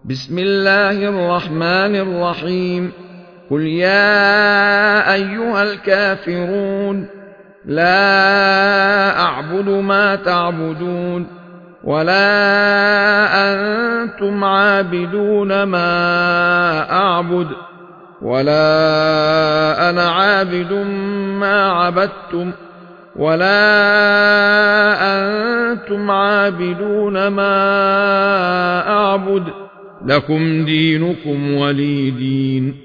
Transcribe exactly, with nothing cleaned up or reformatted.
بسم الله الرحمن الرحيم. قل يا أيها الكافرون لا أعبد ما تعبدون ولا أنتم عابدون ما أعبد ولا أنا عابد ما عبدتم ولا أنتم عابدون ما أعبد لكم دينكم ولي دين.